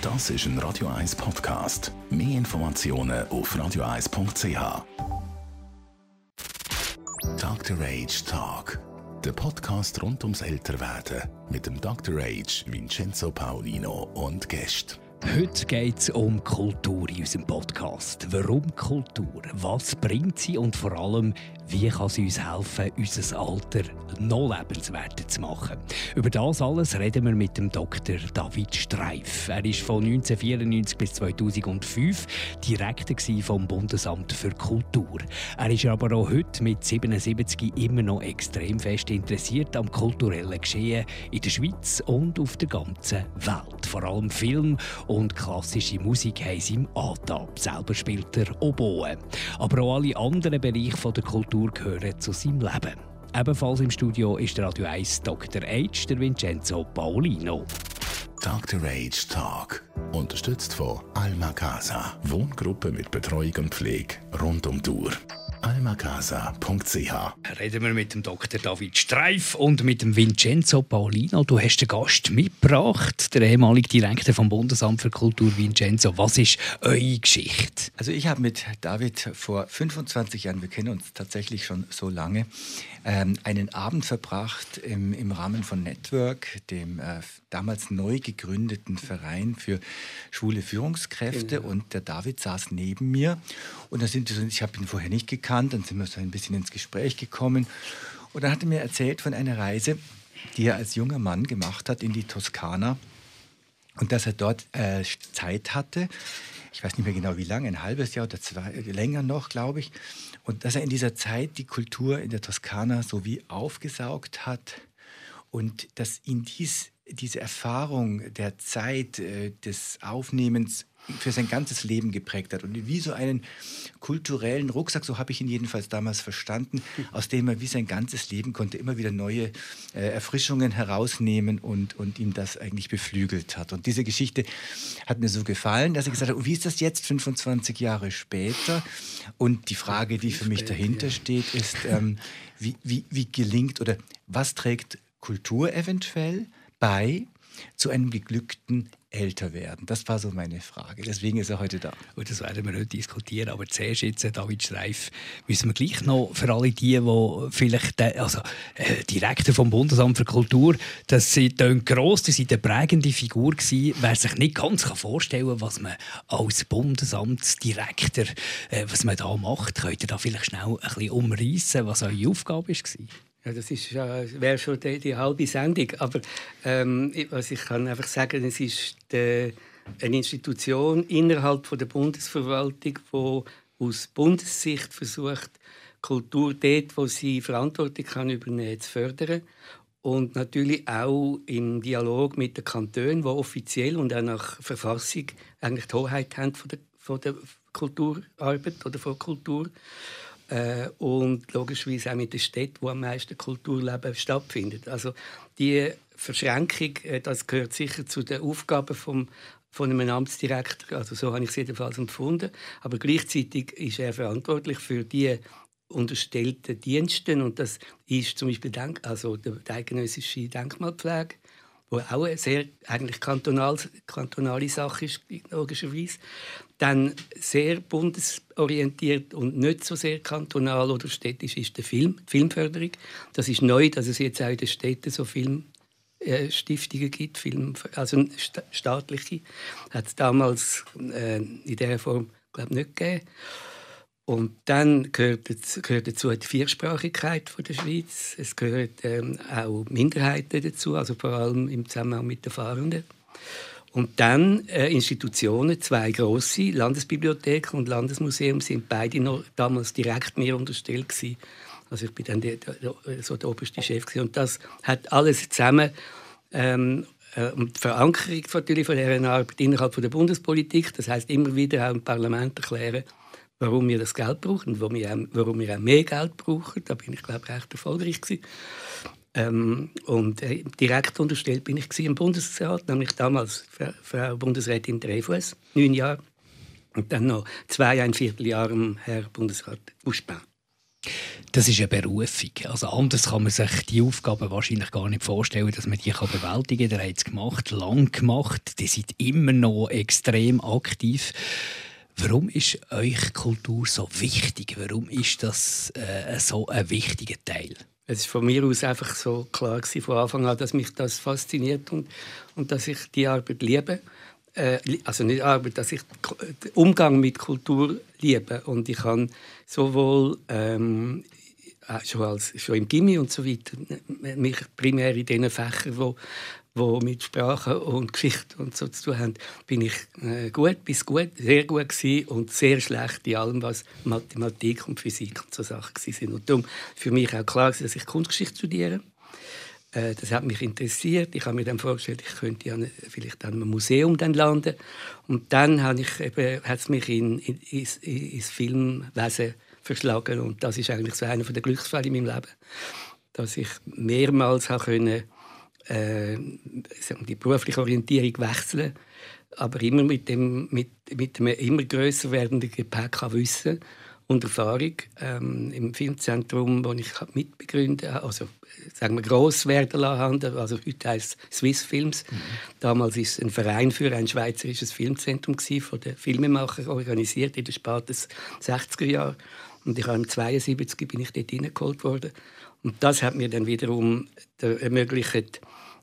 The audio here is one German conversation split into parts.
Das ist ein Radio 1 Podcast. Mehr Informationen auf radio1.ch. Dr. Age Talk. Der Podcast rund ums Älterwerden mit dem Dr. Age Vincenzo Paolino und Gästen. Heute geht es um Kultur in unserem Podcast. Warum Kultur? Was bringt sie? Und vor allem, wie kann sie uns helfen, unser Alter noch lebenswerter zu machen? Über das alles reden wir mit dem Dr. David Streif. Er war von 1994 bis 2005 Direktor vom Bundesamt für Kultur. Er ist aber auch heute mit 77 immer noch extrem fest interessiert am kulturellen Geschehen in der Schweiz und auf der ganzen Welt. Vor allem Film und klassische Musik haben sie im Antab. Selber spielt er Oboe. Aber auch alle anderen Bereiche der Kultur gehören zu seinem Leben. Ebenfalls im Studio ist der Radio 1 Dr. Age, der Vincenzo Paolino. Dr. Age Talk. Unterstützt von Alma Casa. Wohngruppe mit Betreuung und Pflege rund um die Uhr. almacasa.ch. Reden wir mit dem Dr. David Streif und mit dem Vincenzo Paolino. Du hast den Gast mitgebracht, der ehemalige Direktor vom Bundesamt für Kultur, Vincenzo. Was ist eure Geschichte? Also ich habe mit David vor 25 Jahren, wir kennen uns tatsächlich schon so lange, einen Abend verbracht im Rahmen von Network, dem damals neu gegründeten Verein für schwule Führungskräfte. Mhm. Und der David saß neben mir. Und da ich habe ihn vorher nicht gekannt, dann sind wir so ein bisschen ins Gespräch gekommen. Und dann hat er mir erzählt von einer Reise, die er als junger Mann gemacht hat in die Toskana. Und dass er dort Zeit hatte, ich weiß nicht mehr genau wie lange, ein halbes Jahr oder länger noch, glaube ich. Und dass er in dieser Zeit die Kultur in der Toskana so wie aufgesaugt hat und dass ihn diese Erfahrung der Zeit des Aufnehmens für sein ganzes Leben geprägt hat. Und wie so einen kulturellen Rucksack, so habe ich ihn jedenfalls damals verstanden, aus dem er wie sein ganzes Leben konnte immer wieder neue Erfrischungen herausnehmen und ihm das eigentlich beflügelt hat. Und diese Geschichte hat mir so gefallen, dass er gesagt hat, und wie ist das jetzt 25 Jahre später? Und die Frage, die für mich dahinter steht, ist, wie gelingt oder was trägt Kultur eventuell bei zu einem geglückten Älterwerden? Das war so meine Frage. Deswegen ist er heute da. Und das werden wir heute diskutieren. Aber zuerst jetzt, David Streif, müssen wir gleich noch für alle die vielleicht Direktor vom Bundesamt für Kultur, das sind gross, das sind eine prägende Figur gewesen. Wer sich nicht ganz vorstellen kann, was man als Bundesamtsdirektor was man da macht, könnt ihr da vielleicht schnell ein bisschen umreissen, was eure Aufgabe war? Ja, das wäre schon die halbe Sendung. Aber ich kann einfach sagen, es ist eine Institution innerhalb der Bundesverwaltung, die aus Bundessicht versucht, Kultur dort, wo sie Verantwortung kann übernehmen, zu fördern. Und natürlich auch im Dialog mit den Kantonen, die offiziell und auch nach Verfassung eigentlich die Hoheit haben von der Kulturarbeit oder von Kultur. Und logischerweise auch mit den Städten, wo am meisten Kulturleben stattfindet. Also die Verschränkung, das gehört sicher zu den Aufgaben von einem Amtsdirektor. Also so habe ich es jedenfalls empfunden. Aber gleichzeitig ist er verantwortlich für die unterstellten Dienste. Und das ist zum Beispiel die eidgenössische Denkmalpflege, wo auch eine sehr eigentlich kantonale Sache ist, logischerweise. Dann sehr bundesorientiert und nicht so sehr kantonal oder städtisch ist die Filmförderung. Das ist neu, dass es jetzt auch in den Städten so Filmstiftungen gibt, also staatliche. Hat es damals in dieser Form, glaube ich, nicht gegeben. Und dann gehört dazu die Viersprachigkeit der Schweiz. Es gehören auch Minderheiten dazu, also vor allem im Zusammenhang mit den Fahrenden. Und dann Institutionen, 2 grosse, Landesbibliothek und Landesmuseum, sind beide noch damals direkt mir unterstellt gewesen. Also ich bin dann der oberste Chef gewesen. Und das hat alles zusammen und die Verankerung natürlich von dieser Arbeit innerhalb der Bundespolitik. Das heisst, immer wieder auch im Parlament erklären, warum wir das Geld brauchen und warum wir auch mehr Geld brauchen. Da bin ich, glaube ich, recht erfolgreich gewesen. Und direkt unterstellt bin ich im Bundesrat, nämlich damals Frau Bundesrätin Dreyfus, 9 Jahre. Und dann noch 2,25 Jahre Herr Bundesrat Buschmann. Das ist eine Berufung. Also anders kann man sich die Aufgaben wahrscheinlich gar nicht vorstellen, dass man die bewältigen kann. Ihr habt es gemacht, lang gemacht. Ihr seid immer noch extrem aktiv. Warum ist euch Kultur so wichtig? Warum ist das so ein wichtiger Teil? Es war von mir aus einfach so klar gewesen, von Anfang an, dass mich das fasziniert und dass ich die Arbeit liebe. Also nicht Arbeit, dass ich den Umgang mit Kultur liebe. Und ich habe sowohl schon im Gymi und so weiter mich primär in diesen Fächern, wo mit Sprache und Geschichte und so zu tun haben, bin ich sehr gut gewesen und sehr schlecht in allem, was Mathematik und Physik und so Sachen sind. Und darum für mich auch klar, dass ich Kunstgeschichte studiere. Das hat mich interessiert. Ich habe mir dann vorgestellt, ich könnte ja vielleicht an einem Museum dann landen. Und dann hat es mich ins Filmwesen verschlagen. Und das ist eigentlich so einer der Glücksfälle in meinem Leben, dass ich mehrmals konnte die berufliche Orientierung wechseln, aber immer mit einem immer grösser werdenden Gepäck an Wissen und Erfahrung. Im Filmzentrum, das ich mitbegründet habe, also sagen wir gross werden lassen, also heute heisst es Swiss Films. Damals war es ein Verein für ein schweizerisches Filmzentrum von den Filmemachern organisiert in den späten 60er Jahren. Und ich habe 1972 bin ich dort reingeholt worden. Und das hat mir dann wiederum ermöglicht,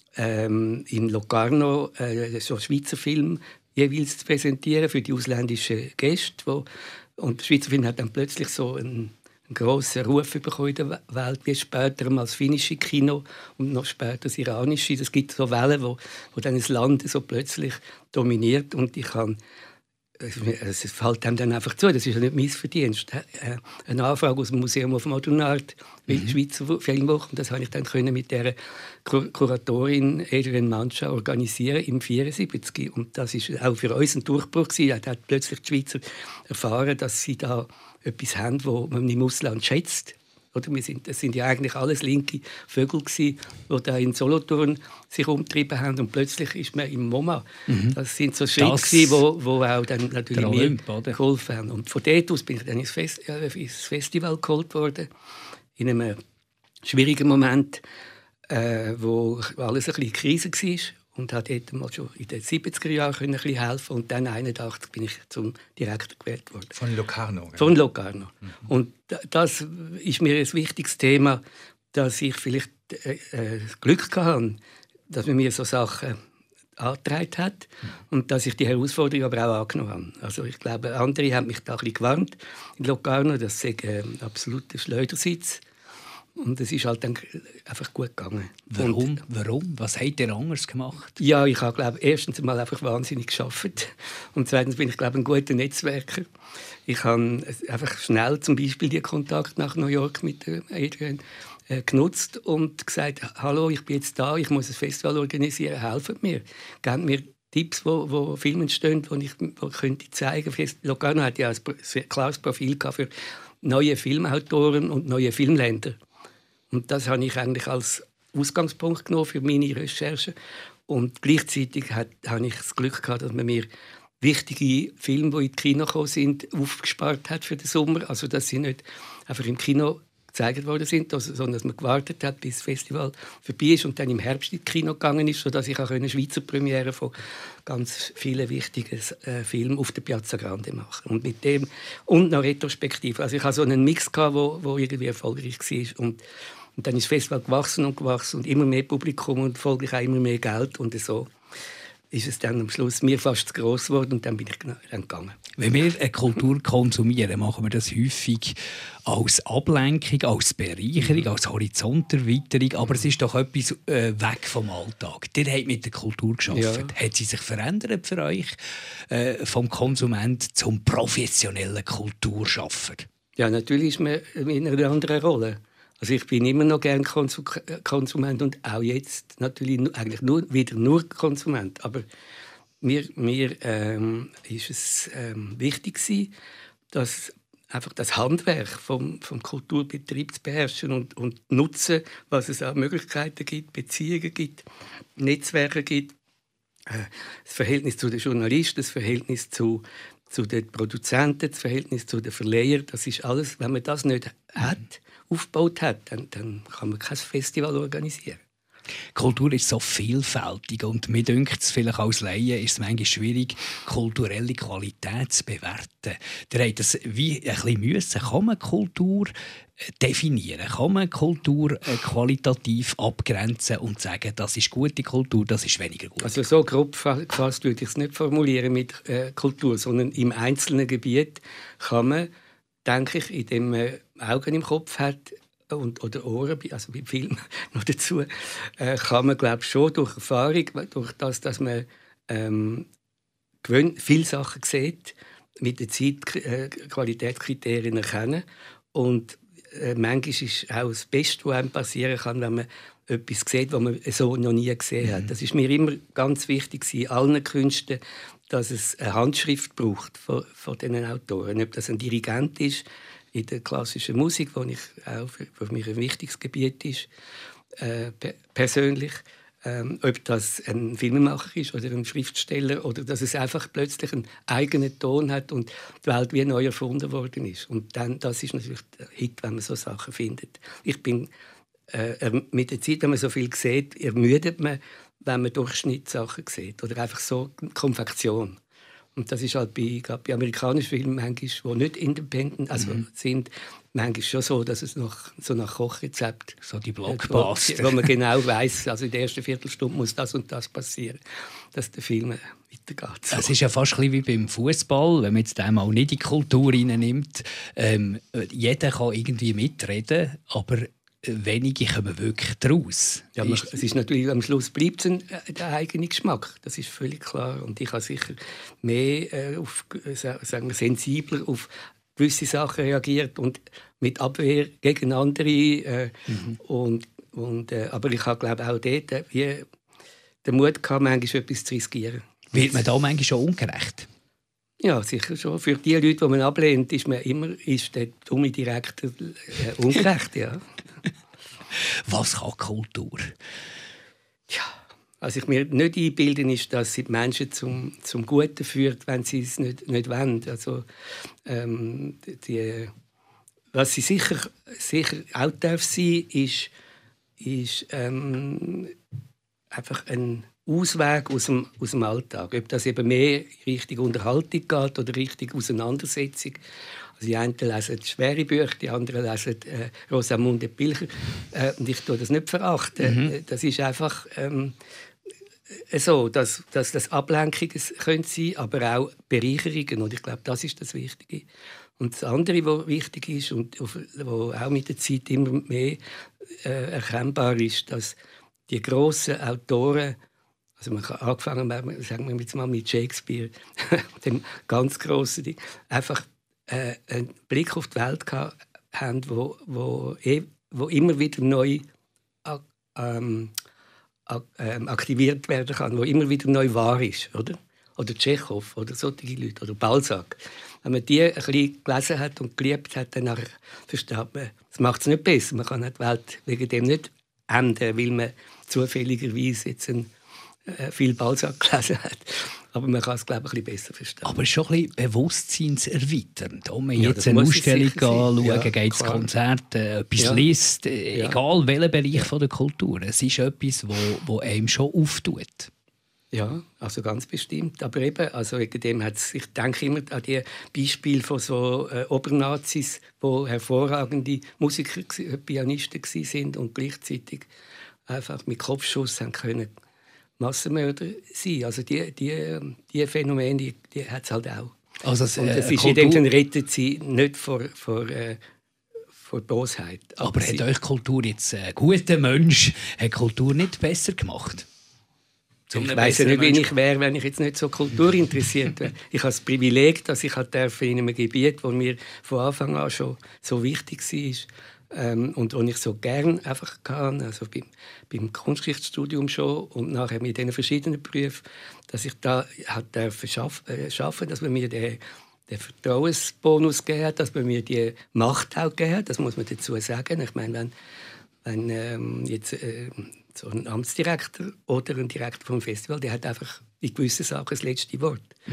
in Locarno so Schweizer Film jeweils zu präsentieren für die ausländischen Gäste. Und der Schweizer Film hat dann plötzlich so einen grossen Ruf bekommen in der Welt, wie später mal das finnische Kino und noch später das iranische. Es gibt so Wellen, wo dann das Land so plötzlich dominiert. Und ich kann es fällt einem dann einfach zu, das ist ja nicht mein Verdienst. Eine Anfrage aus dem Museum of Modern Art, die Schweizer Filmwoche, und das konnte ich dann mit der Kuratorin Adrienne Mancha organisieren im 1974. Und das war auch für uns ein Durchbruch gewesen. Da hat plötzlich die Schweizer erfahren, dass sie da etwas haben, das man im Ausland schätzt. Oder das sind ja eigentlich alles linke Vögel gewesen, die da in Solothurn sich umgetrieben haben, und plötzlich ist man im MoMA. Das sind so Schritte gewesen, wo auch dann natürlich mir geholfen haben. Und von dort aus bin ich dann ins Festival geholt worden, in einem schwierigen Moment, wo alles ein bisschen Krise war. Und hat dort mal schon in den 70er Jahren ein bisschen helfen. Und dann 1981 bin ich zum Direktor gewählt worden. Von Locarno? Von Locarno. Und das ist mir ein wichtiges Thema, dass ich vielleicht Glück hatte, dass man mir so Sachen angetragen hat und dass ich die Herausforderung aber auch angenommen habe. Also ich glaube, andere haben mich da ein bisschen gewarnt in Locarno, das sei ein absoluter Schleudersitz. Und es ist halt dann einfach gut gegangen. Warum? Was habt ihr anders gemacht? Ja, ich habe, glaube erstens mal einfach wahnsinnig gearbeitet. Und zweitens bin ich, glaube ein guter Netzwerker. Ich habe einfach schnell zum Beispiel die Kontakt nach New York mit Adrienne genutzt und gesagt: Hallo, ich bin jetzt da, ich muss ein Festival organisieren, helft mir. Gebt mir Tipps, wo Filme entstehen, die ich könnte zeigen könnte. Locarno hat ja ein sehr klares Profil für neue Filmautoren und neue Filmländer. Und das habe ich eigentlich als Ausgangspunkt genommen für meine Recherche. Und gleichzeitig habe ich das Glück gehabt, dass man mir wichtige Filme, die in die Kino gekommen sind, aufgespart hat für den Sommer. Also dass sie nicht einfach im Kino gezeigt worden sind, sondern dass man gewartet hat, bis das Festival vorbei ist und dann im Herbst ins Kino gegangen ist, sodass ich auch eine Schweizer Premiere von ganz vielen wichtigen Filmen auf der Piazza Grande machen. Und mit dem und noch retrospektiv. Also ich hatte so einen Mix gehabt, wo irgendwie erfolgreich war. Und dann ist das Festival gewachsen und immer mehr Publikum und folglich auch immer mehr Geld. Und so ist es dann am Schluss mir fast zu gross geworden und dann bin ich dann gegangen. Wenn wir eine Kultur konsumieren, machen wir das häufig als Ablenkung, als Bereicherung, als Horizonterweiterung. Aber es ist doch etwas weg vom Alltag. Ihr habt mit der Kultur gearbeitet. Ja. Hat sie sich verändert für euch vom Konsument zum professionellen Kulturschaffer? Ja, natürlich ist man in einer anderen Rolle. Also ich bin immer noch gern Konsument und auch jetzt natürlich eigentlich wieder nur Konsument. Aber mir ist es wichtig gewesen, dass einfach das Handwerk vom Kulturbetrieb zu beherrschen und nutzen, was es an Möglichkeiten gibt, Beziehungen gibt, Netzwerke gibt, das Verhältnis zu den Journalisten, das Verhältnis zu zu den Produzenten, das Verhältnis zu den Verleihern, das ist alles, wenn man das nicht aufgebaut hat, dann kann man kein Festival organisieren. Kultur ist so vielfältig und mir dünkt es vielleicht als Laie ist es manchmal schwierig, kulturelle Qualität zu bewerten. Ihr habt das wie ein bisschen müssen. Kann man Kultur definieren? Kann man Kultur qualitativ abgrenzen und sagen, das ist gute Kultur, das ist weniger gut? Also so grob gefasst würde ich es nicht formulieren mit Kultur, sondern im einzelnen Gebiet kann man, denke ich, indem man Augen im Kopf hat, oder Ohren, also beim Film noch dazu, kann man, glaube ich, schon durch Erfahrung, durch das, dass man viele Sachen sieht, mit der Zeit Qualitätskriterien erkennen. Und manchmal ist auch das Beste, was einem passieren kann, wenn man etwas sieht, was man so noch nie gesehen hat. Das ist mir immer ganz wichtig in allen Künsten, dass es eine Handschrift braucht von diesen Autoren. Ob das ein Dirigent ist, in der klassischen Musik, wo ich auch für mich ein wichtiges Gebiet ist, persönlich, ob das ein Filmemacher ist oder ein Schriftsteller oder dass es einfach plötzlich einen eigenen Ton hat und die Welt wie neu erfunden worden ist. Und dann, das ist natürlich der Hit, wenn man so Sachen findet. Ich bin mit der Zeit, wenn man so viel sieht, ermüdet man, wenn man Durchschnittssachen sieht oder einfach so Konfektion. Und das ist halt bei amerikanischen Filmen manchmal, die nicht independent sind, manchmal schon so, dass es nach Kochrezept, so die Blockbuster, wo man genau weiss, also in der ersten Viertelstunde muss das und das passieren, dass der Film weitergeht. So. Es ist ja fast ein bisschen wie beim Fußball, wenn man jetzt einmal nicht in die Kultur hineinnimmt. Jeder kann irgendwie mitreden, aber wenige kommen wirklich daraus. Ja, es ist natürlich, am Schluss bleibt es der eigene Geschmack, das ist völlig klar. Und ich habe sicher mehr sensibler auf gewisse Sachen reagiert und mit Abwehr gegen andere. Aber ich habe, glaube auch dort den Mut gehabt, manchmal etwas zu riskieren. Wird man da manchmal schon ungerecht? Ja, sicher schon. Für die Leute, die man ablehnt, ist der dumme Direktor ungerecht, ja. Was kann Kultur? Ja, was ich mir nicht einbilden ist, dass sie die Menschen zum Guten führt, wenn sie es nicht wollen. Also, was sie sicher auch darf sein, ist einfach ein Ausweg aus dem Alltag. Ob das eben mehr Richtung Unterhaltung geht oder Richtung Auseinandersetzung. Also die einen lesen schwere Bücher, die anderen lesen Rosamunde Pilcher. Und ich tue das nicht verachten. Das ist einfach so, dass das Ablenkungen können sein, aber auch Bereicherungen. Und ich glaube, das ist das Wichtige. Und das andere, was wichtig ist und was auch mit der Zeit immer mehr erkennbar ist, dass die grossen Autoren, also man kann angefangen, sagen wir jetzt mal mit Shakespeare, dem ganz grossen Ding, einfach einen Blick auf die Welt haben, wo immer wieder neu aktiviert werden kann, wo immer wieder neu wahr ist, oder? Oder Tschechow oder solche Leute, oder Balzac. Wenn man die ein bisschen gelesen hat und geliebt hat, dann versteht man, das macht es nicht besser. Man kann die Welt wegen dem nicht ändern, weil man zufälligerweise jetzt viel Balzac gelesen hat. Aber man kann es, glaube ich, ein bisschen besser verstehen. Aber es ist schon ein bisschen bewusstseinserweiternd. Wenn man jetzt eine Ausstellung anschauen, geht ins Konzert, etwas liest, egal welcher Bereich von der Kultur. Es ist etwas, wo einem schon auftut. Ja, also ganz bestimmt. Aber eben, also wegen dem ich denke immer an die Beispiele von so Obernazis, die hervorragende Musiker, Pianisten waren und gleichzeitig einfach mit Kopfschuss haben können Massenmörder sein. Also die Phänomene, die hat es halt auch. Also und es ist in dem Sinne, rettet sie nicht vor Bosheit. Aber hat euch Kultur jetzt ein guter Mensch, hat Kultur nicht besser gemacht? Ich weiss ja nicht, wie ich wäre, wenn ich jetzt nicht so kulturinteressiert wäre. Ich habe das Privileg, dass ich in einem Gebiet, das mir von Anfang an schon so wichtig war und wo ich so gerne einfach kann, also beim Kunstgeschichtsstudium schon und nachher mit diesen verschiedenen Berufen, dass ich da schaffen, dass man mir den Vertrauensbonus gegeben hat, dass man mir die Macht auch gegeben hat. Das muss man dazu sagen. Ich meine, wenn jetzt so ein Amtsdirektor oder ein Direktor vom Festival, der hat einfach in gewissen Sachen das letzte Wort.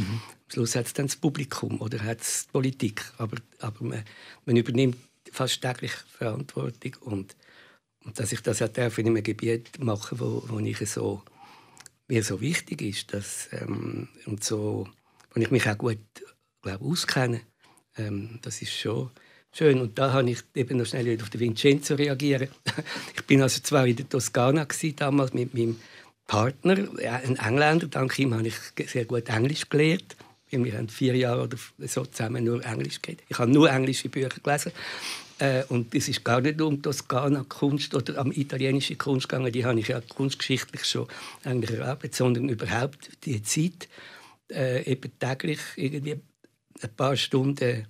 Schluss hat es dann das Publikum oder hat es die Politik. Aber man übernimmt fast täglich Verantwortung. Und dass ich das auch darf in einem Gebiet machen wo mir so wichtig ist, wo ich mich auch gut auskenne, das ist schon schön. Und da habe ich eben noch schnell wieder auf den Vincenzo reagieren. Ich bin also zwar in der Toskana damals mit meinem Partner, ein Engländer. Dank ihm habe ich sehr gut Englisch gelernt. Wir haben 4 Jahre oder so zusammen nur Englisch gelernt. Ich habe nur englische Bücher gelesen. Und es ist gar nicht um Toskana-Kunst oder am italienischen Kunst gegangen. Die habe ich ja kunstgeschichtlich schon eigentlich erarbeitet, sondern überhaupt die Zeit, eben täglich irgendwie ein paar Stunden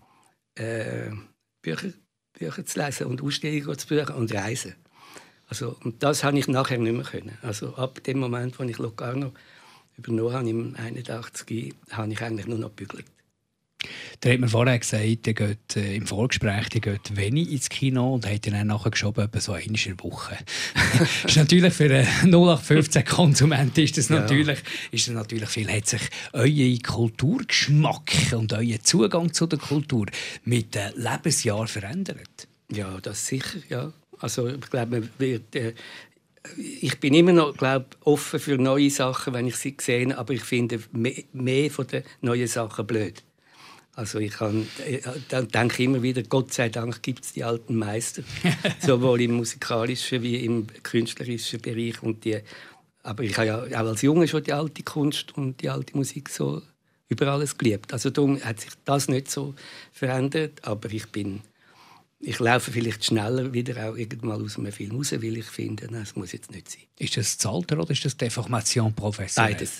Bücher zu lesen und Ausstellungen zu besuchen und reisen. Also, und das habe ich nachher nicht mehr können. Also ab dem Moment, als ich Locarno übernommen habe, im 81, habe ich eigentlich nur noch gebügelt. Da hat mir vorher gesagt, ihr geht im Vorgespräch wenig ins Kino und habt dann nachher geschoben, etwa so einmal in der Woche. Ist natürlich für einen 0815-Konsument ist das natürlich viel. Hat sich euer Kulturgeschmack und euer Zugang zu der Kultur mit den Lebensjahren verändert? Ja, das sicher, ja. Also ich glaube, ich bin immer noch offen für neue Sachen, wenn ich sie sehe, aber ich finde mehr von den neuen Sachen blöd. Also dann denke ich immer wieder, Gott sei Dank gibt es die alten Meister, sowohl im musikalischen wie im künstlerischen Bereich. Aber ich habe ja auch als Junge schon die alte Kunst und die alte Musik so über alles geliebt. Also darum hat sich das nicht so verändert, aber ich laufe vielleicht schneller wieder auch irgendwann aus einem Film raus, weil ich finde, nein, das muss jetzt nicht sein. Ist das das Alter oder ist das die Formation professionell? Beides.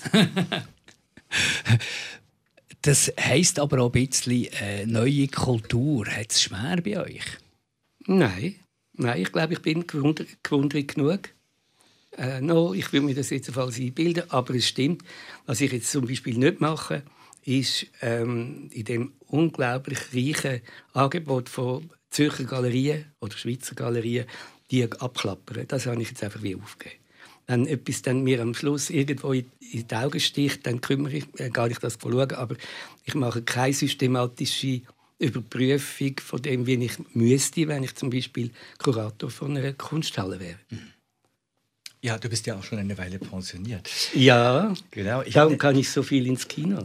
Das heisst aber auch ein bisschen neue Kultur. Hat es schwer bei euch? Nein, ich glaube, ich bin gewundert genug. Ich will mir das jetzt auf alles einbilden, aber es stimmt. Was ich jetzt zum Beispiel nicht mache, ist in dem unglaublich reichen Angebot von Zürcher Galerien oder Schweizer Galerien, die abklappern. Das habe ich jetzt einfach wie aufgegeben. Wenn etwas dann mir am Schluss irgendwo in die Augen sticht, dann gehe ich das schauen. Aber ich mache keine systematische Überprüfung von dem, wie ich müsste, wenn ich zum Beispiel Kurator von einer Kunsthalle wäre. Ja, du bist ja auch schon eine Weile pensioniert. Ja, genau. Darum kann ich so viel ins Kino.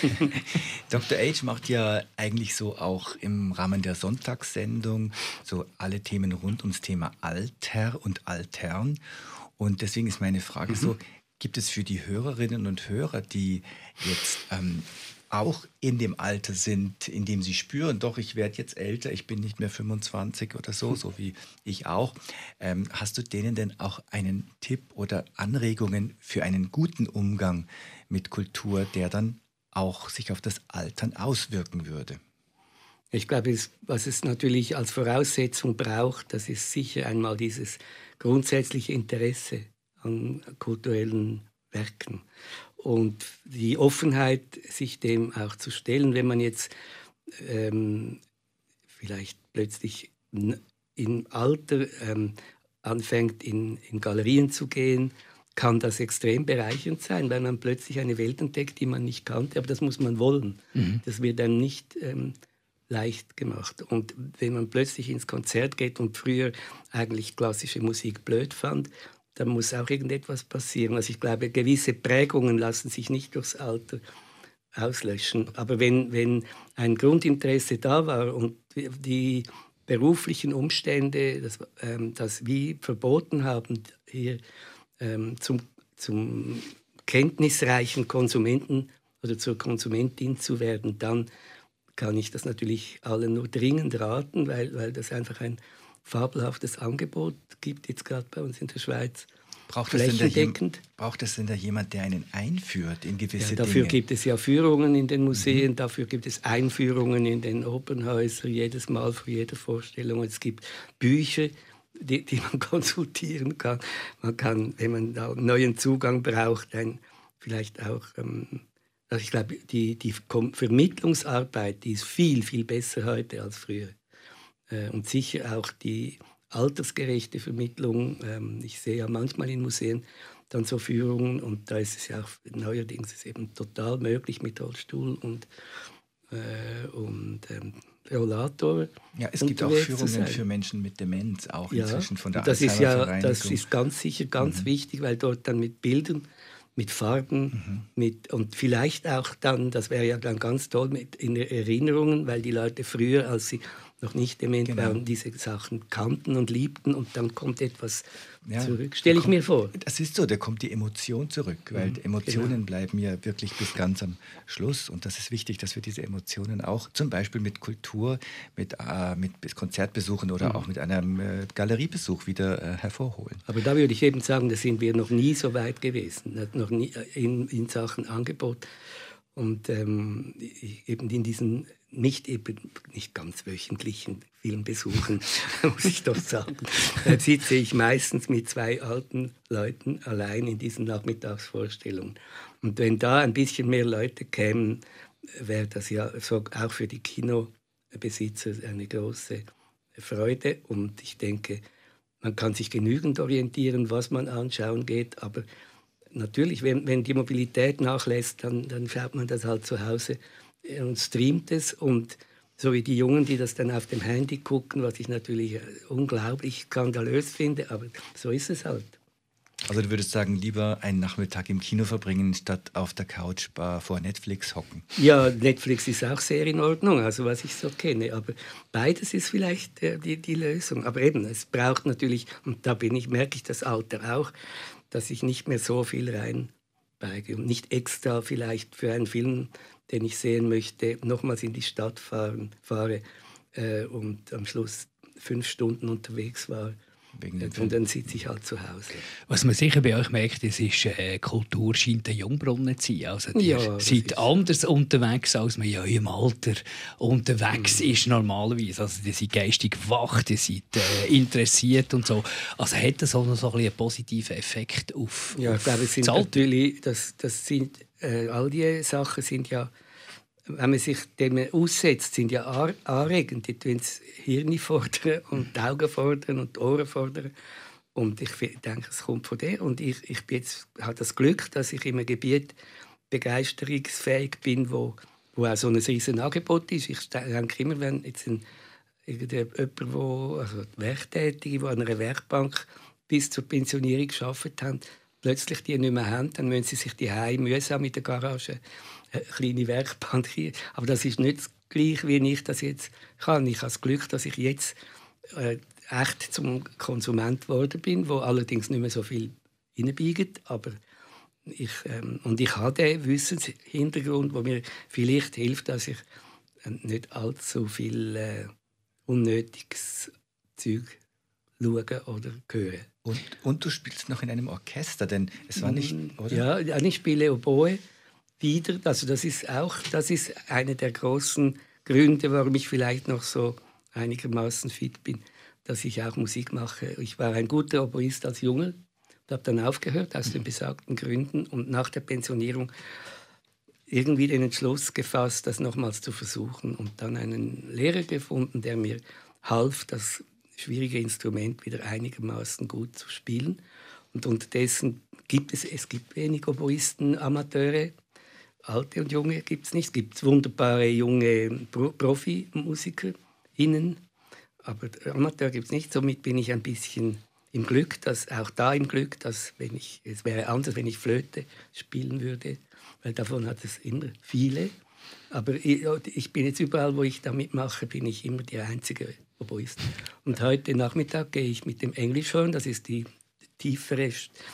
Dr. H macht ja eigentlich so auch im Rahmen der Sonntagssendung so alle Themen rund ums Thema Alter und Altern. Und deswegen ist meine Frage so, gibt es für die Hörerinnen und Hörer, die jetzt auch in dem Alter sind, in dem sie spüren, doch, ich werde jetzt älter, ich bin nicht mehr 25 oder so wie ich auch. Hast du denen denn auch einen Tipp oder Anregungen für einen guten Umgang mit Kultur, der dann auch sich auf das Altern auswirken würde? Ich glaube, was es natürlich als Voraussetzung braucht, das ist sicher einmal dieses grundsätzliche Interesse an kulturellen Werken. Und die Offenheit, sich dem auch zu stellen, wenn man jetzt vielleicht plötzlich im Alter anfängt, in Galerien zu gehen, kann das extrem bereichernd sein, weil man plötzlich eine Welt entdeckt, die man nicht kannte. Aber das muss man wollen. Das wird dann nicht leicht gemacht. Und wenn man plötzlich ins Konzert geht und früher eigentlich klassische Musik blöd fand, dann muss auch irgendetwas passieren. Also ich glaube, gewisse Prägungen lassen sich nicht durchs Alter auslöschen. Aber wenn ein Grundinteresse da war und die beruflichen Umstände das wie verboten haben, hier zum kenntnisreichen Konsumenten oder zur Konsumentin zu werden, dann kann ich das natürlich allen nur dringend raten, weil das einfach ein fabelhaftes Angebot gibt, jetzt gerade bei uns in der Schweiz. Braucht es denn da jemand, der einen einführt in gewisse Dinge? Dafür gibt es ja Führungen in den Museen, dafür gibt es Einführungen in den Opernhäusern, jedes Mal vor jeder Vorstellung. Es gibt Bücher, die man konsultieren kann. Man kann, wenn man da einen neuen Zugang braucht, vielleicht auch... Also ich glaube, die Vermittlungsarbeit, die ist viel, viel besser heute als früher. Und sicher auch die altersgerechte Vermittlung. Ich sehe ja manchmal in Museen, dann so Führungen. Und da ist es ja auch neuerdings ist eben total möglich mit Rollstuhl und Rollator. Ja, es gibt auch Führungen für Menschen mit Demenz, auch inzwischen von der Alzheimer-Vereinigung. Das ist ganz sicher ganz wichtig, weil dort dann mit Bildern, mit Farben, und vielleicht auch dann, das wäre ja dann ganz toll, mit in Erinnerungen, weil die Leute früher, als sie noch nicht dement waren, diese Sachen kannten und liebten und dann kommt etwas zurück. Stelle ich mir vor. Das ist so, da kommt die Emotion zurück, weil Emotionen bleiben ja wirklich bis ganz am Schluss und das ist wichtig, dass wir diese Emotionen auch zum Beispiel mit Kultur, mit Konzertbesuchen oder auch mit einem Galeriebesuch wieder hervorholen. Aber da würde ich eben sagen, da sind wir noch nie so weit gewesen, noch nie in Sachen Angebot und eben in diesen nicht ganz wöchentlichen Filmbesuchen, muss ich doch sagen, sitze ich meistens mit 2 alten Leuten allein in diesen Nachmittagsvorstellungen. Und wenn da ein bisschen mehr Leute kämen, wäre das ja so auch für die Kinobesitzer eine große Freude. Und ich denke, man kann sich genügend orientieren, was man anschauen geht, aber natürlich, wenn die Mobilität nachlässt, dann schaut man das halt zu Hause und streamt es und so wie die Jungen, die das dann auf dem Handy gucken, was ich natürlich unglaublich skandalös finde, aber so ist es halt. Also du würdest sagen, lieber einen Nachmittag im Kino verbringen, statt auf der Couch vor Netflix hocken? Ja, Netflix ist auch sehr in Ordnung, also was ich so kenne, aber beides ist vielleicht die Lösung. Aber eben, es braucht natürlich, und da merke ich das Alter auch, dass ich nicht mehr so viel reinbeige und nicht extra vielleicht für einen Film, den ich sehen möchte, nochmals in die Stadt fahre und am Schluss 5 Stunden unterwegs war. Und dann sitze ich halt zu Hause. Was man sicher bei euch merkt, ist, Kultur scheint ein Jungbrunnen zu sein. Also ihr seid anders unterwegs, als man ja im Alter unterwegs ist normalerweise. Also ihr seid geistig wach, ihr seid interessiert und so. Also hat das auch noch so einen positiven Effekt auf ich glaube, es sind natürlich, das sind, all diese Sachen sind ja, wenn man sich dem aussetzt, sind ja anregend. Die tun das Hirn fordern und die Augen fordern und die Ohren fordern. Und ich denke, es kommt von der. Und ich habe das Glück, dass ich in einem Gebiet begeisterungsfähig bin, wo auch so ein riesen Angebot ist. Ich denke immer, wenn jetzt Werktätige, die an einer Werkbank bis zur Pensionierung gearbeitet haben, plötzlich die nicht mehr haben, dann müssen sie sich die mühsam in der Garage eine kleine Werkbank hier. Aber das ist nicht das Gleiche, wie ich das jetzt kann. Ich habe das Glück, dass ich jetzt echt zum Konsument geworden bin, wo allerdings nicht mehr so viel reinbiegt. Aber ich habe den Wissenshintergrund, der mir vielleicht hilft, dass ich nicht allzu viel unnötiges Zeug schaue oder höre. Und du spielst noch in einem Orchester, denn es war nicht, Ja, oder? ich spiele Oboe wieder. Also das ist einer der großen Gründe, warum ich vielleicht noch so einigermaßen fit bin, dass ich auch Musik mache. Ich war ein guter Oboist als Junge und habe dann aufgehört aus den besagten Gründen und nach der Pensionierung irgendwie den Entschluss gefasst, das nochmals zu versuchen und dann einen Lehrer gefunden, der mir half, das schwierige Instrument wieder einigermaßen gut zu spielen. Und unterdessen gibt es wenig Oboisten, Amateure, alte und junge gibt es nicht. Es gibt wunderbare junge ProfimusikerInnen, aber Amateur gibt es nicht. Somit bin ich ein bisschen im Glück, es wäre anders, wenn ich Flöte spielen würde, weil davon hat es immer viele. Aber ich bin jetzt überall, wo ich damit mache, bin ich immer die einzige Oboist. Und heute Nachmittag gehe ich mit dem Englischhorn, das ist die tiefere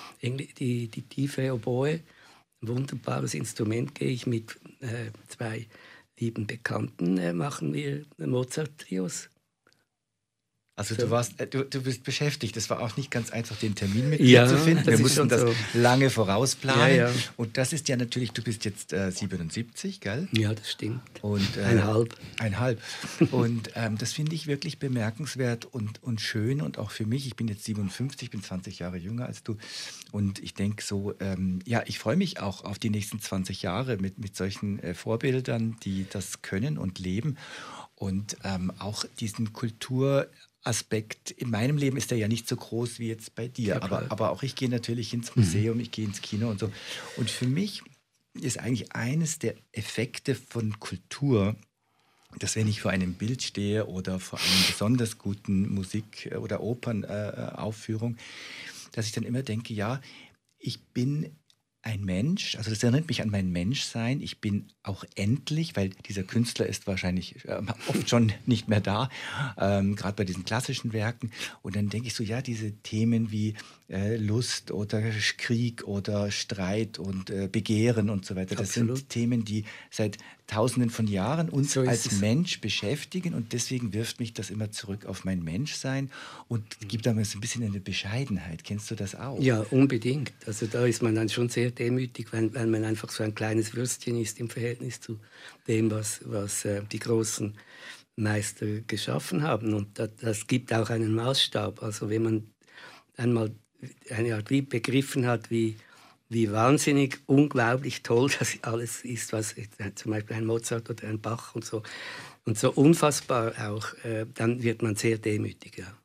Oboe, ein wunderbares Instrument, gehe ich mit 2 lieben Bekannten, machen wir Mozart-Trios. Also du bist beschäftigt. Es war auch nicht ganz einfach, den Termin mit dir zu finden. Wir mussten das lange vorausplanen. Ja. Und das ist ja natürlich, du bist jetzt 77, gell? Ja, das stimmt. Und, Einhalb. Und das finde ich wirklich bemerkenswert und schön. Und auch für mich, ich bin jetzt 57, bin 20 Jahre jünger als du. Und ich denke so, ich freue mich auch auf die nächsten 20 Jahre mit solchen Vorbildern, die das können und leben. Und auch diesen Aspekt in meinem Leben ist der ja nicht so groß wie jetzt bei dir. Aber auch ich gehe natürlich ins Museum, ich gehe ins Kino und so. Und für mich ist eigentlich eines der Effekte von Kultur, dass wenn ich vor einem Bild stehe oder vor einer besonders guten Musik- oder Opernaufführung, dass ich dann immer denke, ja, ich bin ein Mensch, also das erinnert mich an mein Menschsein. Ich bin auch endlich, weil dieser Künstler ist wahrscheinlich oft schon nicht mehr da, gerade bei diesen klassischen Werken. Und dann denke ich so, ja, diese Themen wie Lust oder Krieg oder Streit und Begehren und so weiter, das sind Themen, die seit Tausenden von Jahren uns so als Mensch beschäftigen und deswegen wirft mich das immer zurück auf mein Menschsein und gibt damals ein bisschen eine Bescheidenheit. Kennst du das auch? Ja, unbedingt. Also da ist man dann schon sehr demütig, wenn man einfach so ein kleines Würstchen ist im Verhältnis zu dem, was die großen Meister geschaffen haben. Und das gibt auch einen Maßstab. Also wenn man einmal eine Art wie begriffen hat, wie wahnsinnig, unglaublich toll das alles ist, was zum Beispiel ein Mozart oder ein Bach und so unfassbar auch, dann wird man sehr demütig. Ja.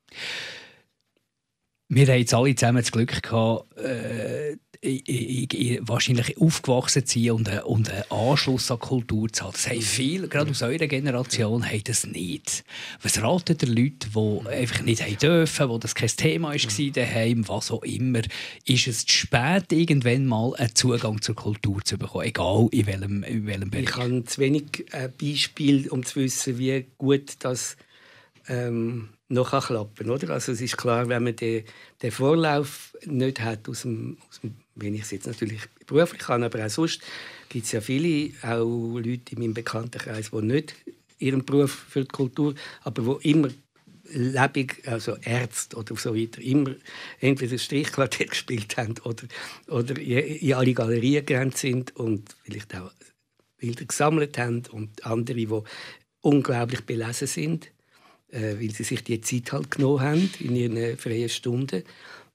Wir haben jetzt alle zusammen das Glück gehabt, wahrscheinlich aufgewachsen zu sein und einen Anschluss an die Kultur zu haben. Das haben viele, gerade aus eurer Generation, haben das nicht. Was raten ihr Leute, die einfach nicht haben dürfen, wo das kein Thema war daheim, was auch immer? Ist es zu spät, irgendwann mal einen Zugang zur Kultur zu bekommen, egal in welchem Bereich? Ich habe zu wenig Beispiele, um zu wissen, wie gut das noch klappen, oder? Also es ist klar, wenn man den Vorlauf nicht hat, wenn ich es jetzt natürlich beruflich kann, aber auch sonst gibt es ja viele, auch Leute in meinem Bekanntenkreis, die nicht ihren Beruf für die Kultur, aber die immer lebendig, also Ärzte oder so weiter, immer entweder das Strichquartett gespielt haben oder in alle Galerien gerannt sind und vielleicht auch Bilder gesammelt haben und andere, die unglaublich belesen sind, weil sie sich die Zeit halt genommen haben in ihren freien Stunden,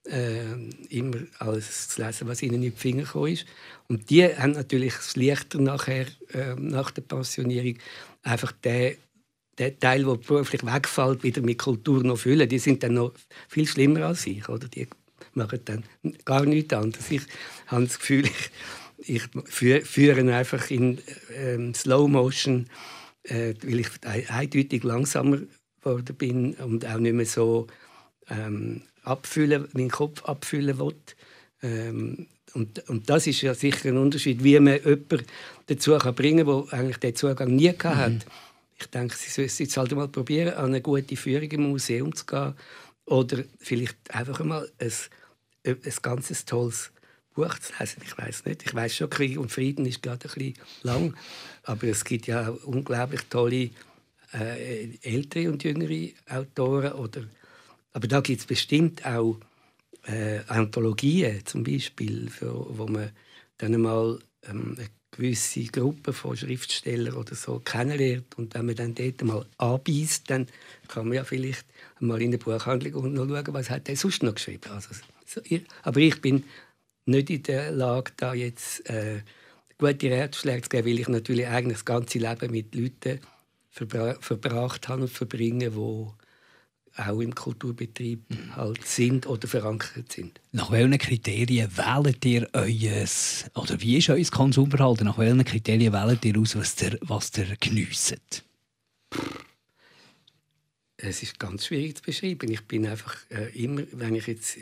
immer alles zu lesen, was ihnen in die Finger gekommen ist. Und die haben natürlich es leichter nachher, nach der Pensionierung, einfach den Teil, der beruflich wegfällt, wieder mit Kultur noch füllen. Die sind dann noch viel schlimmer als ich. Oder? Die machen dann gar nichts anderes. Ich habe das Gefühl, ich führe einfach in Slow Motion, weil ich eindeutig langsamer geworden bin und auch nicht mehr so meinen Kopf abfüllen will. Und das ist ja sicher ein Unterschied, wie man jemanden dazu bringen kann, der eigentlich den Zugang nie hatte. Ich denke, sie sollten jetzt halt mal probieren, an eine gute Führung im Museum zu gehen oder vielleicht einfach mal ein ganz tolles Buch zu lesen. Ich weiß nicht. Ich weiß schon, Krieg und Frieden ist gerade ein bisschen lang, aber es gibt ja auch unglaublich tolle ältere und jüngere Autoren. Aber da gibt es bestimmt auch Anthologien, zum Beispiel, wo man dann mal eine gewisse Gruppe von Schriftstellern oder so kennenlernt. Und wenn man dann dort mal anbeißt, dann kann man ja vielleicht mal in der Buchhandlung und noch schauen, was hat der sonst noch geschrieben. Also, aber ich bin nicht in der Lage, da jetzt gute Ratschläge zu geben, weil ich natürlich eigentlich das ganze Leben mit Leuten verbracht habe und verbringe, die auch im Kulturbetrieb halt sind oder verankert sind. Nach welchen Kriterien wählt ihr oder wie ist euer Konsumverhalten? Nach welchen Kriterien wählt ihr aus, was ihr geniesst? Es ist ganz schwierig zu beschreiben. Ich bin einfach immer, wenn ich jetzt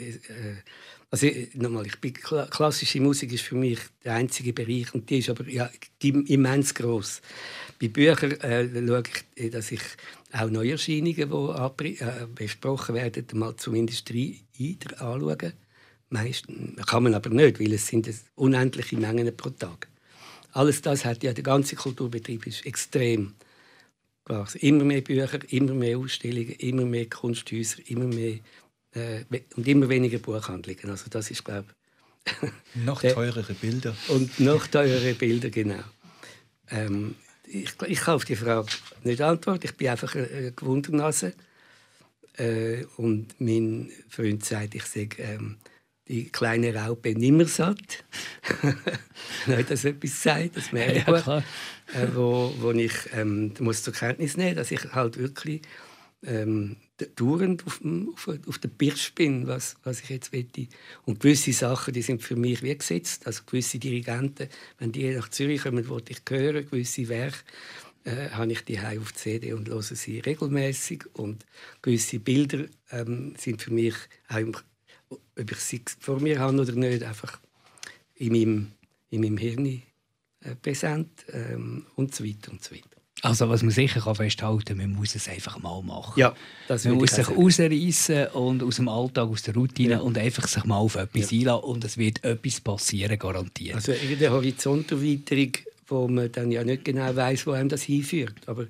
klassische Musik ist für mich der einzige Bereich und die ist aber immens gross. Bei Büchern schaue ich, dass ich auch Neuerscheinungen, die besprochen werden, mal zumindest anschaue. Meistens kann man aber nicht, weil es sind unendliche Mengen pro Tag. Alles das hat ja, der ganze Kulturbetrieb ist extrem gewachsen. Immer mehr Bücher, immer mehr Ausstellungen, immer mehr Kunsthäuser, immer mehr und immer weniger Buchhandlungen. Also das ist, glaube ich, noch teurere Bilder. Und noch teurere Bilder, genau. Ich kann auf die Frage nicht antworten. Ich bin einfach eine Gewundernase. Und mein Freund sagt, ich sage die kleine Raupe nimmer satt. Wenn das etwas sagt, das merke ich. Wo ich muss zur Kenntnis nehmen, dass ich halt wirklich dauernd auf der Pirsch bin, was ich jetzt möchte. Und gewisse Sachen, die sind für mich wie gesetzt. Also gewisse Dirigenten, wenn die nach Zürich kommen, wollte ich hören. Gewisse Werke habe ich die auf CD und höre sie regelmäßig. Und gewisse Bilder sind für mich, auch, ob ich sie vor mir habe oder nicht, einfach in meinem Hirn präsent und so weiter und so weiter. Also was man sicher festhalten kann, man muss es einfach mal machen. Ja, das man muss sich rausreißen und aus dem Alltag, aus der Routine und einfach sich mal auf etwas einlassen und es wird etwas passieren, garantiert. Also irgendeine Horizonterweiterung, wo man dann ja nicht genau weiss, wo einem das hinführt. Aber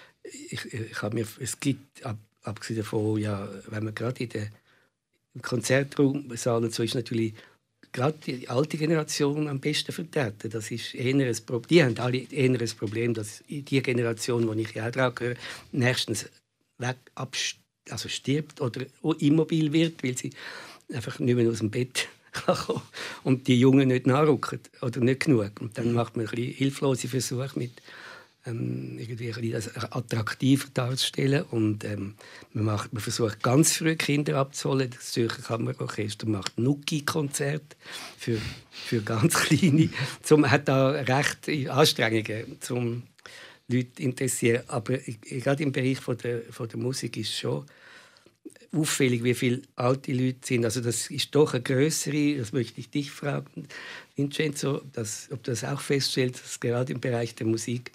es gibt, abgesehen davon, ja, wenn man gerade im Konzertraum und so ist natürlich gerade die alte Generation am besten vertreten. Das ist eher ein Problem. Die haben alle eher ein Problem, dass die Generation, wo ich ja auch drauf gehöre, nächstens stirbt oder immobil wird, weil sie einfach nicht mehr aus dem Bett kommen und die Jungen nicht nachrücken oder nicht genug. Und dann macht man ein bisschen hilflose Versuche mit irgendwie das attraktiver darzustellen. Und man versucht ganz früh Kinder abzuholen. Das Zürcher Kammerorchester macht Nuki-Konzerte für ganz Kleine. Hat da recht Anstrengungen, um Leute zu interessieren. Aber gerade im Bereich von der Musik ist schon auffällig, wie viele alte Leute sind. Also das ist doch eine grössere, das möchte ich dich fragen, Vincenzo, ob du das auch feststellst, dass gerade im Bereich der Musik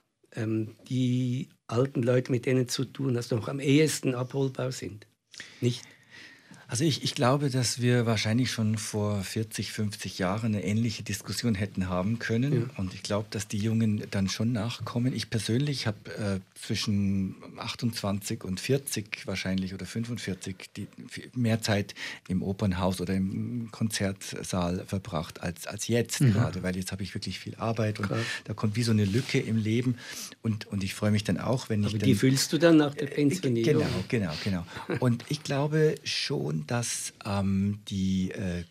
die alten Leute, mit denen zu tun hast, noch am ehesten abholbar sind. Nicht? Also ich glaube, dass wir wahrscheinlich schon vor 40, 50 Jahren eine ähnliche Diskussion hätten haben können. Ja. Und ich glaube, dass die Jungen dann schon nachkommen. Ich persönlich habe zwischen 28 und 40 wahrscheinlich oder 45 mehr Zeit im Opernhaus oder im Konzertsaal verbracht als jetzt gerade. Weil jetzt habe ich wirklich viel Arbeit und da kommt wie so eine Lücke im Leben. Und ich freue mich dann auch, wenn Aber die füllst du dann nach der Pensionierung. Genau. Und ich glaube schon, dass die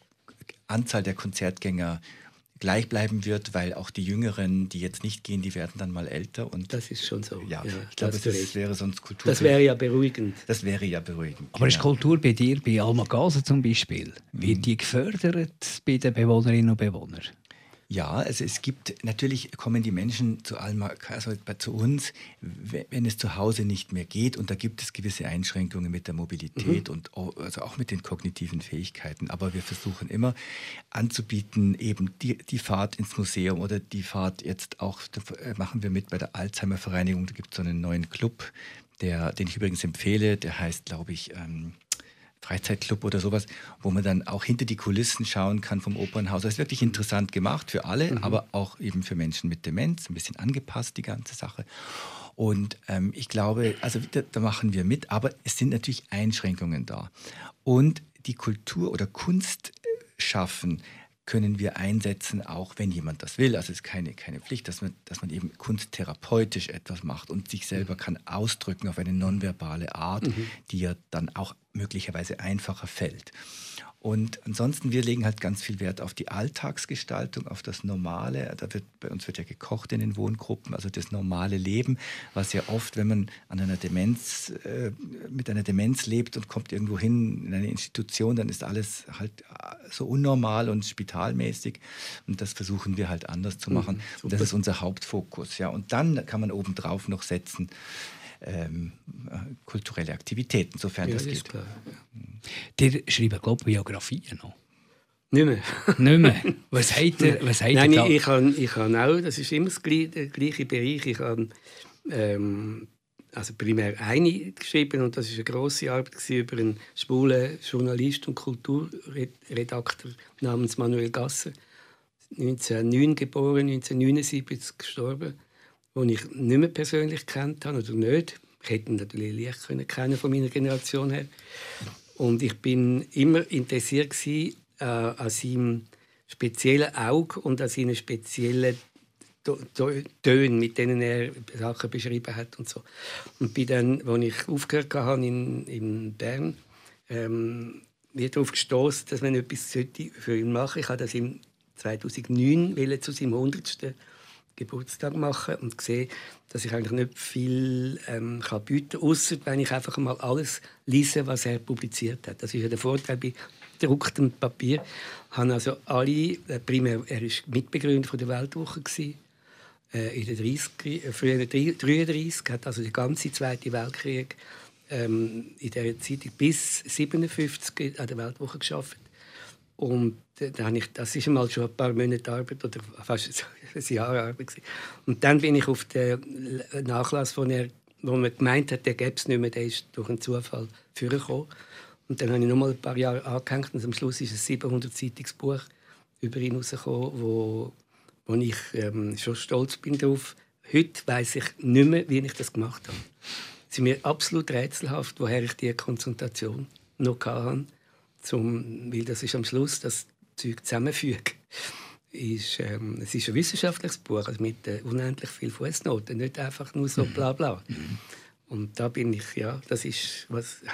Anzahl der Konzertgänger gleich bleiben wird, weil auch die Jüngeren, die jetzt nicht gehen, die werden dann mal älter. Und das ist schon so. Ja, ich glaube, das wäre sonst Kultur. Das wäre ja beruhigend. Das wäre ja beruhigend. Aber ist Kultur bei dir, bei Alma Casa zum Beispiel, wird die gefördert bei den Bewohnerinnen und Bewohnern? Ja, also natürlich kommen die Menschen zu uns, wenn es zu Hause nicht mehr geht, und da gibt es gewisse Einschränkungen mit der Mobilität und also auch mit den kognitiven Fähigkeiten. Aber wir versuchen immer anzubieten, eben die Fahrt ins Museum oder die Fahrt jetzt auch, machen wir mit bei der Alzheimer-Vereinigung. Da gibt es so einen neuen Club, den ich übrigens empfehle, der heißt, glaube ich, Freizeitclub oder sowas, wo man dann auch hinter die Kulissen schauen kann vom Opernhaus. Das ist wirklich interessant gemacht für alle, aber auch eben für Menschen mit Demenz, ein bisschen angepasst, die ganze Sache. Und ich glaube, also da machen wir mit, aber es sind natürlich Einschränkungen da. Und die Kultur oder Kunst schaffen können wir einsetzen, auch wenn jemand das will. Also es ist keine Pflicht, dass man eben kunsttherapeutisch etwas macht und sich selber kann ausdrücken auf eine nonverbale Art, die ja dann auch möglicherweise einfacher fällt. Und ansonsten, wir legen halt ganz viel Wert auf die Alltagsgestaltung, auf das Normale. Bei uns wird ja gekocht in den Wohngruppen, also das normale Leben, was ja oft, wenn man an einer mit einer Demenz lebt und kommt irgendwo hin in eine Institution, dann ist alles halt so unnormal und spitalmäßig. Und das versuchen wir halt anders zu machen. Und das ist unser Hauptfokus. Ja. Und dann kann man obendrauf noch setzen, kulturelle Aktivitäten, sofern das geht. Klar, ja. Ihr schreibt, glaube ich, Biografien noch. Nicht mehr. Nicht mehr? Was habt ihr Nein, da? ich habe auch, das ist immer der gleiche Bereich, ich habe also primär eine geschrieben und das war eine grosse Arbeit über einen schwulen Journalist und Kulturredakteur namens Manuel Gasser. 1909 geboren, 1979 gestorben, den ich nicht mehr persönlich kennt habe oder nicht. Ich hätte ihn natürlich leicht kennen von meiner Generation her. Und ich bin immer interessiert an seinem speziellen Auge und an seinen speziellen Tönen, mit denen er Sachen beschrieben hat und so. Und bin dann, als ich aufgehört habe in Bern, mir darauf gestoßen, dass man etwas für ihn machen sollte. Ich habe das im 2009 zu seinem 100. Geburtstag machen und sehe, dass ich eigentlich nicht viel kann bieten kann, ausser wenn ich einfach mal alles lese, was er publiziert hat. Das ist ja der Vorteil bei gedrucktem Papier. Also alle, primär, er war Mitbegründer von der Weltwoche gewesen, in den 1933, hat also den ganzen Zweiten Weltkrieg in dieser Zeitung bis 1957 an der Weltwoche gearbeitet. Und das war mal schon ein paar Monate Arbeit oder fast ein Jahr Arbeit gewesen. Und dann bin ich auf den Nachlass, wo man gemeint hat, der gäbe es nicht mehr, der ist durch einen Zufall vorgekommen. Und dann habe ich noch mal ein paar Jahre angehängt und am Schluss ist ein 700-seitiges Buch über ihn herausgekommen, wo ich schon stolz bin drauf. Heute weiss ich nicht mehr, wie ich das gemacht habe. Es ist mir absolut rätselhaft, woher ich diese Konzentration noch hatte. Weil das ist am Schluss das Zeug zusammenfügen. Es ist ein wissenschaftliches Buch also mit unendlich vielen Fußnoten, nicht einfach nur so bla bla. Und da bin ich, ja, das ist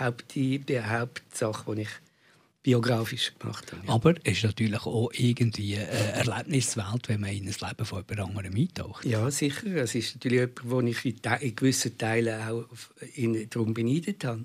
die Hauptsache, die ich biografisch gemacht habe. Ja. Aber es ist natürlich auch irgendwie eine Erlebniswelt, wenn man in ein Leben von jemand anderem eintaucht. Ja, sicher. Es ist natürlich jemand, den ich in gewissen Teilen auch darum beneidet habe.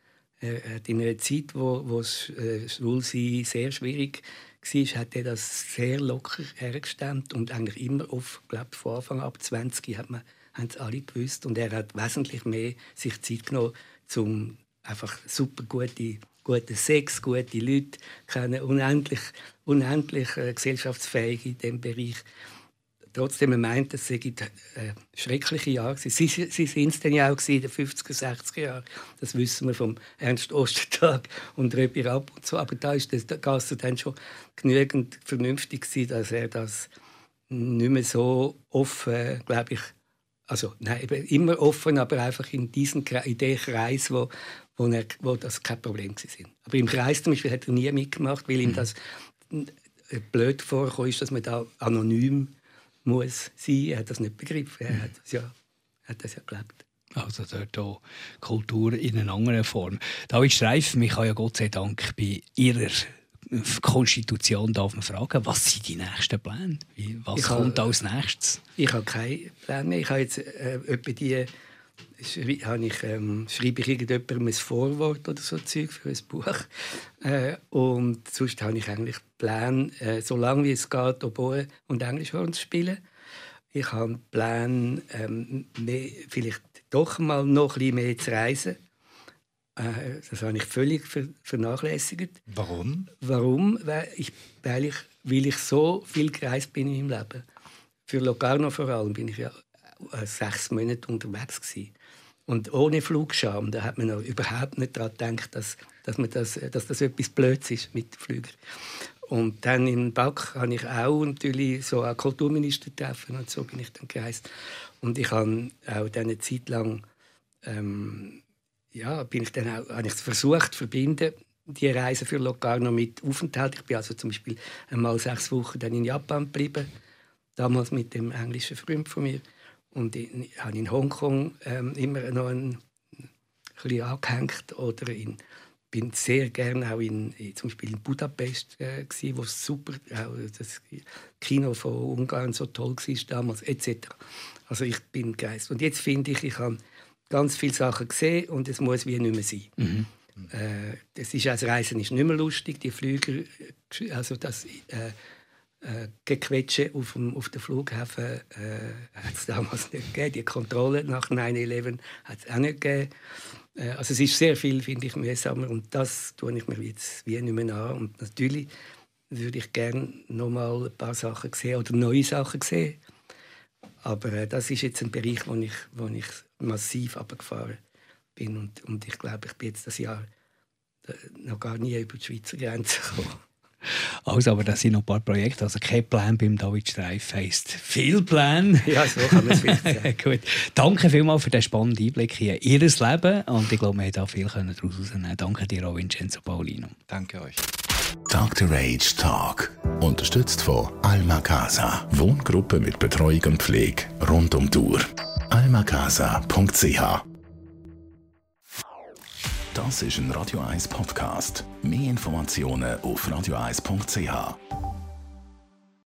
Er hat in einer Zeit, wo das Schwulsein sehr schwierig war, hat er das sehr locker hergestemmt und eigentlich immer oft, glaube von Anfang ab 20 haben es alle gewusst. Und er hat wesentlich mehr sich Zeit genommen, um einfach super guten Sex, gute Leute kennen, unendlich gesellschaftsfähig in diesem Bereich. Trotzdem, man meint, es seien schreckliche Jahre. Sie sind es dann ja auch in den 50er, 60er Jahren. Das wissen wir vom Ernst Ostertag und Röbi Rapp und so. Aber da ist der Gasser dann schon genügend vernünftig gewesen, dass er das nicht mehr so offen, glaube ich, also nein, immer offen, aber einfach in dem Kreis, wo das kein Problem war. Aber im Kreis zum Beispiel hat er nie mitgemacht, weil ihm das blöd vorgekommen ist, dass man da anonym muss sein. Er hat das nicht begriffen. Er hat das ja gelebt. Also dort auch Kultur in einer anderen Form. David Streif, mich kann ja Gott sei Dank bei Ihrer Konstitution darf man fragen, was sind die nächsten Pläne? Was kommt als nächstes? Ich habe keine Pläne mehr. Ich habe jetzt schreibe ich irgendjemandem ein Vorwort oder so Zeug für ein Buch. Und sonst habe ich eigentlich Pläne, so lange wie es geht, Oboe und Englischhorn zu spielen. Ich habe Pläne, vielleicht doch mal noch ein bisschen mehr zu reisen. Das habe ich völlig vernachlässigt. Warum? Weil ich so viel gereist bin in meinem Leben. Für Locarno vor allem bin ich ja 6 Monate unterwegs gewesen. Und ohne Flugscham, da hat man noch überhaupt nicht daran gedacht, dass das etwas Blödes ist mit den Flügern. Und dann in BAK habe ich auch natürlich so einen Kulturminister treffen und so bin ich dann gereist. Und ich habe auch eine Zeit lang habe ich versucht zu verbinden, die Reise für Locarno mit Aufenthalt. Ich bin also zum Beispiel einmal 6 Wochen dann in Japan geblieben, damals mit dem englischen Freund von mir. Und ich habe in Hongkong immer noch ein bisschen angehängt. Oder bin sehr gerne auch zum Beispiel in Budapest, wo es super, auch das Kino von Ungarn so toll war damals, etc. Also ich bin gereist. Und jetzt finde ich habe ganz viele Sachen gesehen und es muss wie nicht mehr sein. Mhm. Das Reisen ist nicht mehr lustig. Die Flüge, also das Gequetsche auf dem Flughafen hat es damals nicht gegeben. Die Kontrolle nach 9/11 hat es auch nicht gegeben. Also es ist sehr viel, finde ich, mühsamer und das tue ich mir jetzt wie nicht mehr an. Und natürlich würde ich gerne noch mal ein paar Sachen sehen oder neue Sachen sehen. Aber das ist jetzt ein Bereich, wo ich massiv runtergefahren bin. Und ich glaube, ich bin jetzt das Jahr noch gar nie über die Schweizer Grenze gekommen. Also, aber das sind noch ein paar Projekte. Also kein Plan beim David Streif heisst viel Plan. Ja, so kann man es vielleicht sagen. Gut. Danke vielmals für den spannenden Einblick in Ihr Leben. Und ich glaube, wir konnten viel daraus herausnehmen. Danke dir auch, Vincenzo Paulino. Danke euch. Dr. Age Talk. Unterstützt von Alma Casa. Wohngruppe mit Betreuung und Pflege rund um die Uhr. almacasa.ch. Das ist ein Radio 1 Podcast. Mehr Informationen auf radio1.ch.